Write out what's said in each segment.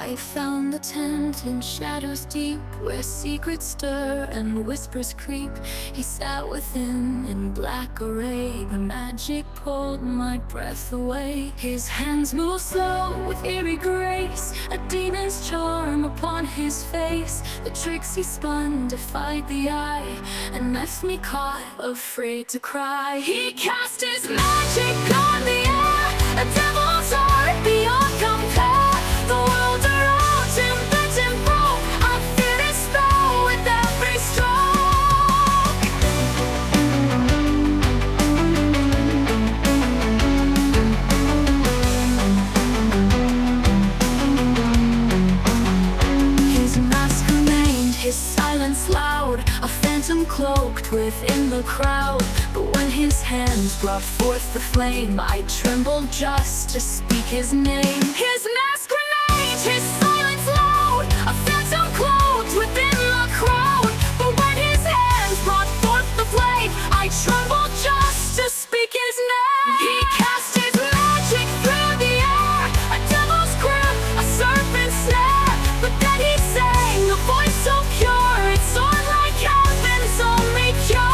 I found a tent in shadows deep, where secrets stir and whispers creep. He sat within in black array, the magic pulled my breath away. His hands moved slow with eerie grace, a demon's charm upon his face. The tricks he spun defied the eye, and left me caught, afraid to cry. He cast his magic on the air, a devil's art beyond compare. The world around him bent and broke, I feared his spell with every stroke. His mask remained, his silence loud, a phantom cloaked within the crowd. But when his hands brought forth the flame, I trembled just to speak his name. His mask remained, his silence loud, a phantom cloaked within the crowd. But when his hands brought forth the flame, I trembled just to speak his name. He cast his magic through the air, a devil's grip, a serpent's snare. But then he sang, a voice so pure, it soared like heaven's only cure.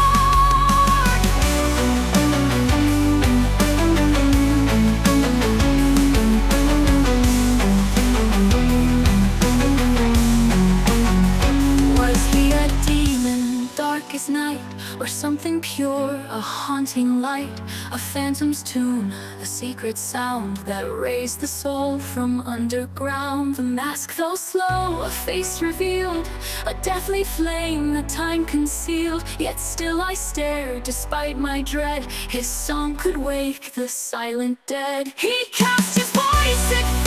Darkest night, or something pure, a haunting light, a phantom's tune, a secret sound that raised the soul from underground. The mask, though slow, a face revealed, a deathly flame that time concealed. Yet still I stared, despite my dread. His song could wake the silent dead. He cast his voice, it